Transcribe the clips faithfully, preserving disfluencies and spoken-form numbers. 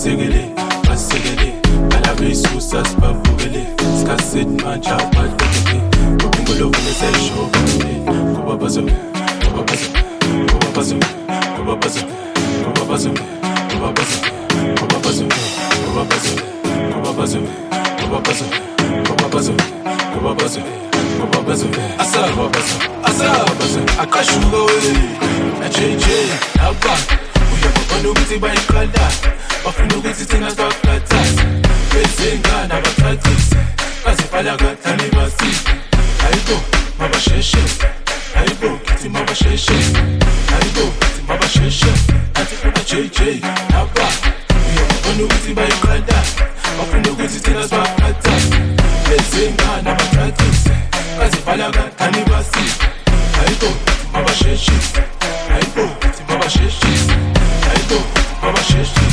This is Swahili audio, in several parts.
Basigele, basigele, alabe susas babugele. Skasit mancha badugele. Bubungolo vunese show babule. Kuba bazo, kuba bazo, kuba bazo, kuba bazo, kuba bazo, kuba bazo, kuba bazo, kuba bazo, kuba bazo, kuba bazo, kuba bazo, kuba bazo, kuba bazo. Asa kuba bazo, asa bazo. Akashuga we, na cheche, na ba. Uya bapano kuti baikanda. Bafuna ukuthi thina sibakhathase bezingana abathethise bazibhala kathani basise hayibo mabasheshe hayibo kithi mabasheshe hayibo kithi mabasheshe athi kuna J J naba uyabona ukuthi bayiqanda bafuna ukuthi thina sibakhathase bezingana abathethise bazibhala kathani basise hayibo kithi mabasheshe hayibo kithi mabasheshe hayibo mabasheshe.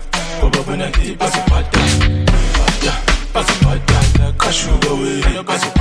Sugar with